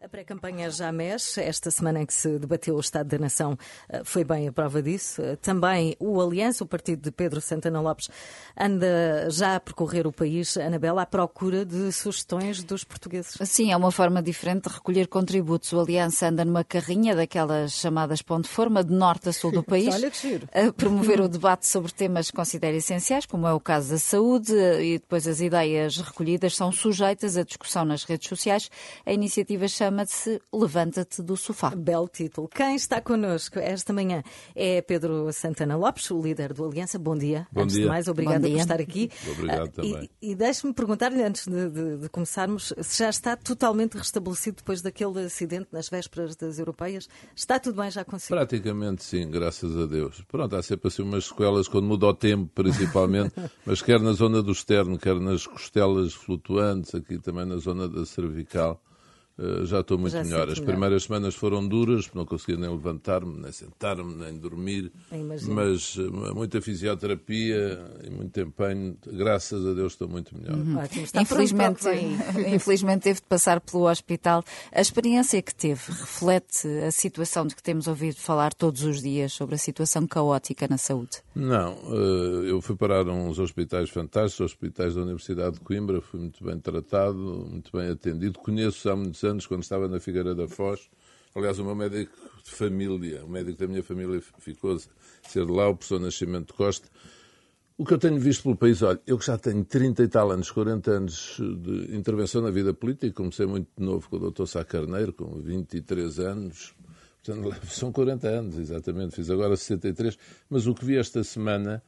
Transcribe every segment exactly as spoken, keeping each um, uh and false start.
pré-campanha já mexe. Esta semana em que se debateu o Estado da Nação foi bem a prova disso. Também o Aliança, o partido de Pedro Santana Lopes, anda já a percorrer o país, Anabela, à procura de sugestões dos portugueses. Sim, é uma forma diferente de recolher contributos. O Aliança anda numa carrinha daquelas chamadas ponte forma, de norte a sul do país, Olha que giro. A promover o debate sobre temas que considera essenciais, como é o caso da saúde, e depois as ideias recolhidas são sujeitas à discussão nas redes sociais. A iniciativa chama chama-se Levanta-te do Sofá. Belo título. Quem está connosco esta manhã é Pedro Santana Lopes, o líder do Aliança. Bom dia. Bom antes dia. de mais, obrigada Bom por dia. estar aqui. Obrigado uh, também. E, e deixe-me perguntar-lhe, antes de, de, de começarmos, se já está totalmente restabelecido depois daquele acidente nas vésperas das europeias. Está tudo bem já consigo? Praticamente sim, graças a Deus. Pronto, há sempre assim umas sequelas quando muda o tempo, principalmente, mas quer na zona do externo, quer nas costelas flutuantes, aqui também na zona da cervical. Uh, já estou muito já melhor. As melhor. primeiras semanas foram duras, não conseguia nem levantar-me, nem sentar-me, nem dormir, mas uh, muita fisioterapia e muito empenho. Graças a Deus estou muito melhor. Uhum. Ótimo, está Infelizmente, pronto, infelizmente teve de passar pelo hospital. A experiência que teve reflete a situação de que temos ouvido falar todos os dias sobre a situação caótica na saúde? Não, uh, eu fui parar a uns hospitais fantásticos, hospitais da Universidade de Coimbra, fui muito bem tratado, muito bem atendido. Conheço há muitos anos, quando estava na Figueira da Foz. Aliás, o meu médico de família, o médico da minha família ficou a ser de lá, o professor Nascimento Costa. O que eu tenho visto pelo país, olha, eu que já tenho trinta e tal anos, quarenta anos de intervenção na vida política, comecei muito novo com o doutor Sá Carneiro, com vinte e três anos, portanto, são quarenta anos, exatamente, fiz agora sessenta e três, mas o que vi esta semana,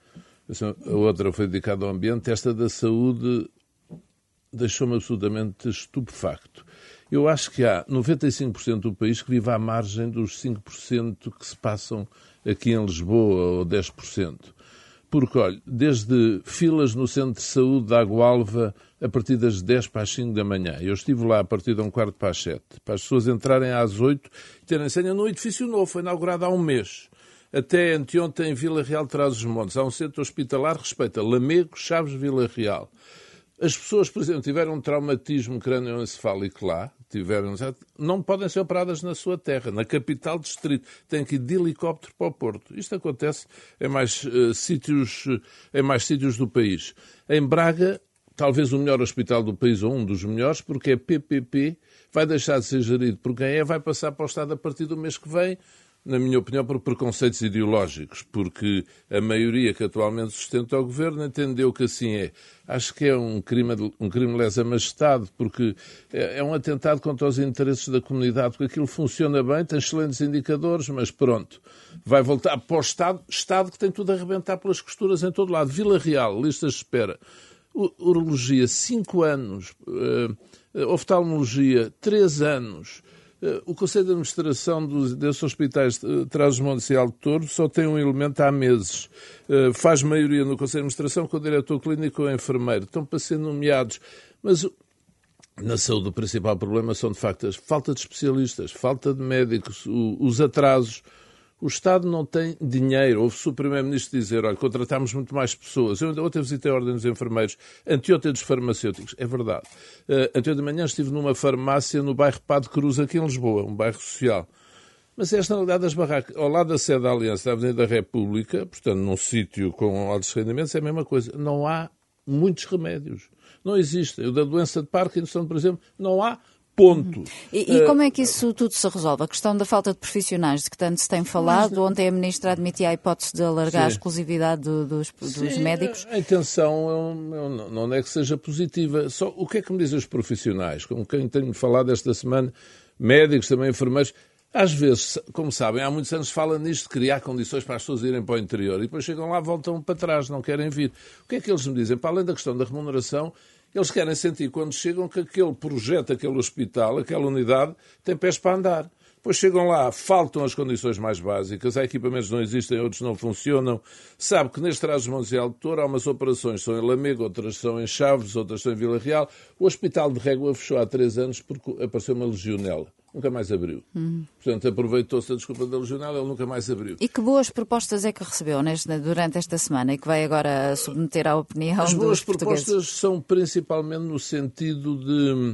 a outra foi dedicada ao ambiente, esta da saúde deixou-me absolutamente estupefacto. Eu acho que há noventa e cinco por cento do país que vive à margem dos cinco por cento que se passam aqui em Lisboa, ou dez por cento. Porque, olha, desde filas no centro de saúde de Água-Alva a partir das dez para as cinco da manhã. Eu estive lá a partir de um quarto para as sete, para as pessoas entrarem às oito e terem senha num edifício novo, foi inaugurado há um mês. Até anteontem em Vila Real de Trás-os-Montes. Há um centro hospitalar, respeita Lamego, Chaves, Vila Real. As pessoas, por exemplo, tiveram um traumatismo crânioencefálico lá, tiveram, não podem ser operadas na sua terra, na capital distrito. Têm que ir de helicóptero para o Porto. Isto acontece em mais, uh, sítios, uh, em mais sítios do país. Em Braga, talvez o melhor hospital do país, ou um dos melhores, porque é P P P, vai deixar de ser gerido por quem é, vai passar para o Estado a partir do mês que vem, na minha opinião, por preconceitos ideológicos, porque a maioria que atualmente sustenta o governo entendeu que assim é. Acho que é um crime, um crime de lesa majestade, porque é um atentado contra os interesses da comunidade, porque aquilo funciona bem, tem excelentes indicadores, mas pronto, vai voltar para o Estado, Estado que tem tudo a arrebentar pelas costuras em todo lado. Vila Real, listas de espera, urologia, cinco anos, uh, oftalmologia, três anos. O Conselho de Administração dos, desses hospitais de Trás-os-Montes e Alto Douro só tem um elemento há meses. Uh, faz maioria no Conselho de Administração com o diretor clínico ou o enfermeiro. Estão para ser nomeados. Mas na saúde o principal problema são, de facto, a falta de especialistas, falta de médicos, o, os atrasos. O Estado não tem dinheiro. Ouve-se o Primeiro-Ministro dizer, olha, contratámos muito mais pessoas. Eu ontem visitei a Ordem dos Enfermeiros, anteontem dos farmacêuticos. É verdade. Uh, anteontem de manhã estive numa farmácia no bairro Padre Cruz, aqui em Lisboa, um bairro social. Mas esta, na realidade, das barracas, ao lado da sede da Aliança, da Avenida da República, portanto, num sítio com altos rendimentos, é a mesma coisa. Não há muitos remédios. Não existem. O da doença de Parkinson, por exemplo, não há. Ponto. E, e como é que isso tudo se resolve? A questão da falta de profissionais de que tanto se tem falado. Ontem a Ministra admitia a hipótese de alargar Sim. a exclusividade do, dos, dos Sim, médicos. A intenção não é que seja positiva. Só o que é que me dizem os profissionais? Com quem tenho falado esta semana, médicos, também enfermeiros. Às vezes, como sabem, há muitos anos se fala nisto de criar condições para as pessoas irem para o interior e depois chegam lá, voltam para trás, não querem vir. O que é que eles me dizem? Para além da questão da remuneração, eles querem sentir quando chegam que aquele projeto, aquele hospital, aquela unidade tem pés para andar. Depois chegam lá, faltam as condições mais básicas, há equipamentos que não existem, outros não funcionam. Sabe que neste Trás-os-Montes e Alto Douro há umas operações que são em Lamego, outras são em Chaves, outras são em Vila Real. O Hospital de Régua fechou há três anos porque apareceu uma legionela. Nunca mais abriu. Hum. Portanto, aproveitou-se a desculpa da legionela, ele nunca mais abriu. E que boas propostas é que recebeu neste, durante esta semana e que vai agora submeter à opinião dos portugueses? As boas propostas são principalmente no sentido de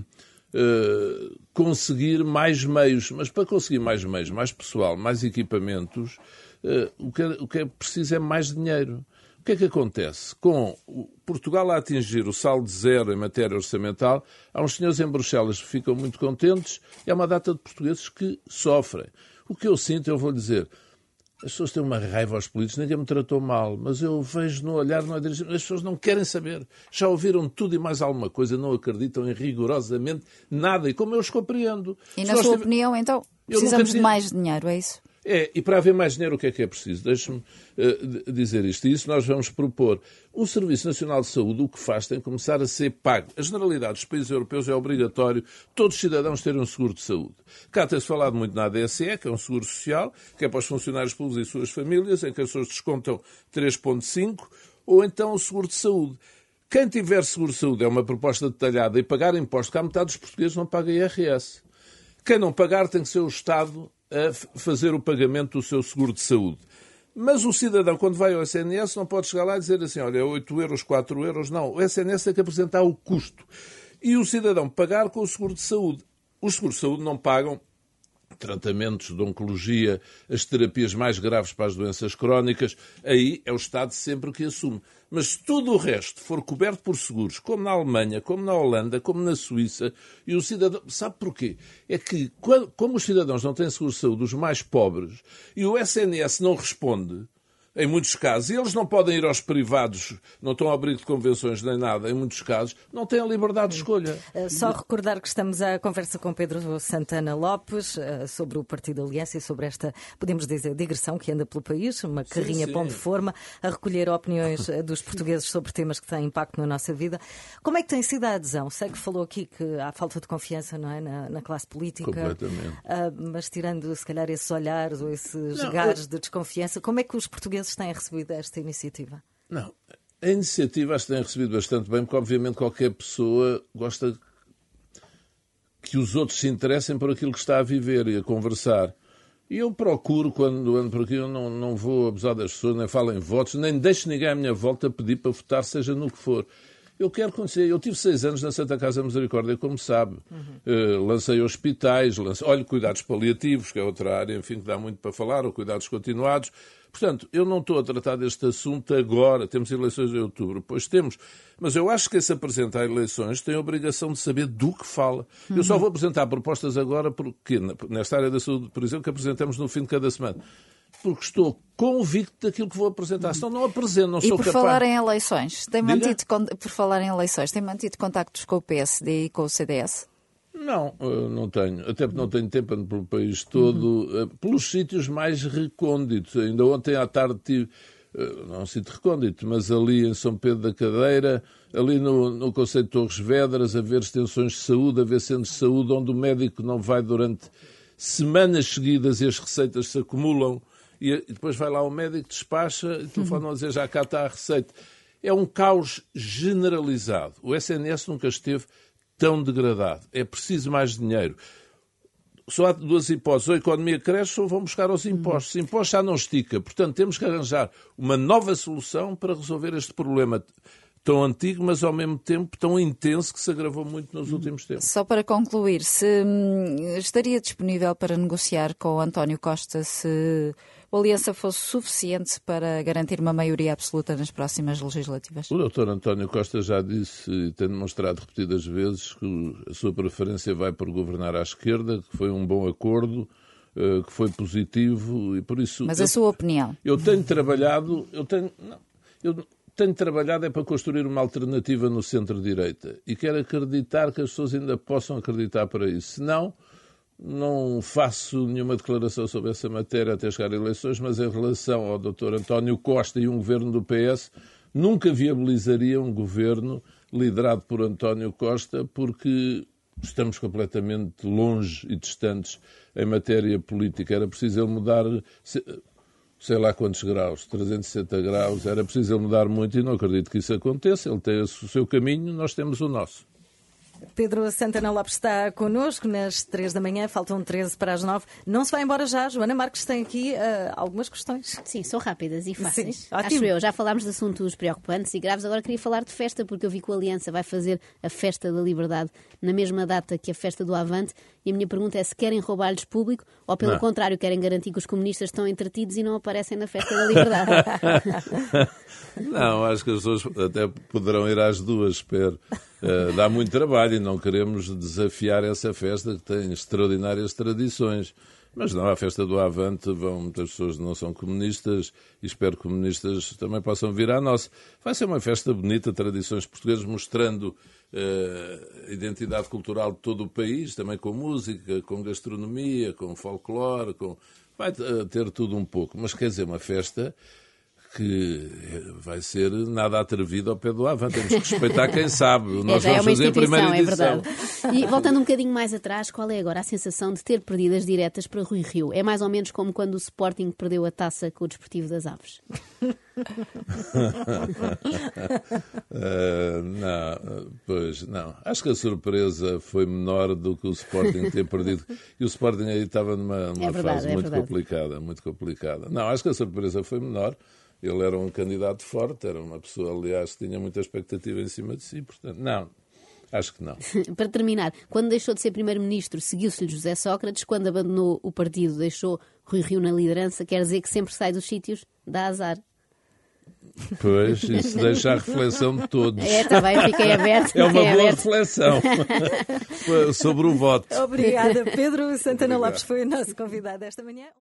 uh, conseguir mais meios. Mas para conseguir mais meios, mais pessoal, mais equipamentos, uh, o, que é, o que é preciso é mais dinheiro. O que é que acontece? Com Portugal a atingir o saldo zero em matéria orçamental, há uns senhores em Bruxelas que ficam muito contentes e há uma data de portugueses que sofrem. O que eu sinto, eu vou dizer, as pessoas têm uma raiva aos políticos, ninguém me tratou mal, mas eu vejo no olhar, não é dirigir, as pessoas não querem saber. Já ouviram tudo e mais alguma coisa, não acreditam em rigorosamente nada, e como eu os compreendo. E na sua opinião, então, precisamos de mais dinheiro, é isso? É, e para haver mais dinheiro, o que é que é preciso? Deixe-me uh, dizer isto. E isso nós vamos propor. O Serviço Nacional de Saúde, o que faz, tem que começar a ser pago. A generalidade dos países europeus é obrigatório todos os cidadãos terem um seguro de saúde. Cá tem-se falado muito na A D S E, que é um seguro social, que é para os funcionários públicos e suas famílias, em que as pessoas descontam três vírgula cinco, ou então o seguro de saúde. Quem tiver seguro de saúde é uma proposta detalhada e pagar impostos, que há metade dos portugueses não paga I R S. Quem não pagar tem que ser o Estado a fazer o pagamento do seu seguro de saúde. Mas o cidadão, quando vai ao S N S, não pode chegar lá e dizer assim, olha, oito euros, quatro euros. Não, o S N S tem que apresentar o custo. E o cidadão pagar com o seguro de saúde. Os seguros de saúde não pagam tratamentos de oncologia, as terapias mais graves para as doenças crónicas, aí é o Estado sempre que assume. Mas se tudo o resto for coberto por seguros, como na Alemanha, como na Holanda, como na Suíça, e o cidadão... Sabe porquê? É que, como os cidadãos não têm seguro de saúde, os mais pobres, e o S N S não responde, em muitos casos, e eles não podem ir aos privados, não estão ao abrigo de convenções nem nada, em muitos casos, não têm a liberdade de escolha. Só recordar que estamos à conversa com Pedro Santana Lopes sobre o Partido Aliança e sobre esta, podemos dizer, digressão que anda pelo país, uma carrinha sim, sim. pão de forma, a recolher opiniões dos portugueses sobre temas que têm impacto na nossa vida. Como é que tem sido a adesão? Sei que falou aqui que há falta de confiança, não é, na, na classe política. Completamente. Uh, mas tirando, se calhar, esses olhares ou esses não, gares eu... de desconfiança, como é que os portugueses têm recebido esta iniciativa? Não, a iniciativa acho que têm recebido bastante bem, porque obviamente qualquer pessoa gosta que os outros se interessem por aquilo que está a viver e a conversar. E eu procuro, quando ando por aqui, eu não, não vou abusar das pessoas, nem falo em votos, nem deixo ninguém à minha volta pedir para votar, seja no que for. Eu quero conhecer. Eu tive seis anos na Santa Casa Misericórdia, como sabe. Uhum. Uh, lancei hospitais, lancei, olha, cuidados paliativos, que é outra área, enfim, que dá muito para falar, ou cuidados continuados. Portanto, eu não estou a tratar deste assunto agora. Temos eleições em outubro. Pois temos. Mas eu acho que quem se apresenta a eleições tem a obrigação de saber do que fala. Uhum. Eu só vou apresentar propostas agora, porque nesta área da saúde, por exemplo, que apresentamos no fim de cada semana. Porque estou convicto daquilo que vou apresentar. Senão não apresento, não e sou por capaz... falar em eleições, tem mantido, por falar em eleições, tem mantido contactos com o P S D e com o C D S? Não, não tenho. Até porque não tenho tempo, ando pelo país todo, uhum. pelos sítios mais recônditos. Ainda ontem à tarde tive, não é um sítio recôndito, mas ali em São Pedro da Cadeira, ali no, no Concelho de Torres Vedras, a ver extensões de saúde, a ver centros de saúde, onde o médico não vai durante semanas seguidas e as receitas se acumulam. E depois vai lá o médico, despacha e telefona a dizer já cá está a receita. É um caos generalizado. O S N S nunca esteve tão degradado. É preciso mais dinheiro. Só há duas hipóteses. Ou a economia cresce ou vão buscar aos impostos. Os impostos já não estica. Portanto, temos que arranjar uma nova solução para resolver este problema tão antigo, mas ao mesmo tempo tão intenso que se agravou muito nos últimos tempos. Só para concluir, se hum, estaria disponível para negociar com o António Costa se a aliança fosse suficiente para garantir uma maioria absoluta nas próximas legislativas? O doutor António Costa já disse e tem demonstrado repetidas vezes que a sua preferência vai por governar à esquerda, que foi um bom acordo, que foi positivo e por isso... Mas eu, a sua opinião? Eu tenho trabalhado... Eu tenho... Não, eu, tenho trabalhado é para construir uma alternativa no centro-direita e quero acreditar que as pessoas ainda possam acreditar para isso. Se não, não faço nenhuma declaração sobre essa matéria até chegar a eleições, mas em relação ao doutor António Costa e um governo do P S, nunca viabilizaria um governo liderado por António Costa porque estamos completamente longe e distantes em matéria política. Era preciso ele mudar... sei lá quantos graus, trezentos e sessenta graus, era preciso ele mudar muito e não acredito que isso aconteça. Ele tem o seu caminho, nós temos o nosso. Pedro Santana Lopes está connosco nas três da manhã, faltam treze para as nove. Não se vai embora já. Joana Marques tem aqui uh, algumas questões. Sim, são rápidas e fáceis. Sim, acho eu. Já falámos de assuntos preocupantes e graves, agora queria falar de festa, porque eu vi que o Aliança vai fazer a Festa da Liberdade na mesma data que a Festa do Avante, e a minha pergunta é se querem roubar-lhes público ou, pelo não. contrário, querem garantir que os comunistas estão entretidos e não aparecem na Festa da Liberdade. Não, acho que as pessoas até poderão ir às duas, espero. Uh, dá muito trabalho e não queremos desafiar essa festa que tem extraordinárias tradições. Mas não, à Festa do Avante vão muitas pessoas que não são comunistas e espero que comunistas também possam vir à nossa. Vai ser uma festa bonita, tradições portuguesas, mostrando uh, a identidade cultural de todo o país, também com música, com gastronomia, com folclore, com... vai uh, ter tudo um pouco. Mas quer dizer, uma festa que vai ser nada atrevido ao pé do Avante. Temos que respeitar quem sabe. Nós é, vamos é fazer a primeira é edição. Verdade. E voltando um bocadinho mais atrás, qual é agora a sensação de ter perdido as diretas para Rui Rio? É mais ou menos como quando o Sporting perdeu a taça com o Desportivo das Aves. uh, não, pois não. Acho que a surpresa foi menor do que o Sporting ter perdido. E o Sporting aí estava numa, numa é verdade, fase é muito verdade. complicada, muito complicada. Não, acho que a surpresa foi menor. Ele era um candidato forte, era uma pessoa, aliás, que tinha muita expectativa em cima de si. Portanto, não, acho que não. Para terminar, quando deixou de ser primeiro-ministro, seguiu-se-lhe José Sócrates. Quando abandonou o partido, deixou Rui Rio na liderança. Quer dizer que sempre sai dos sítios, dá azar. Pois, isso deixa a reflexão de todos. É, também fiquei aberto. É uma fiquei boa aberto. reflexão sobre o voto. Obrigada. Pedro Santana Obrigado. Lopes foi o nosso convidado esta manhã.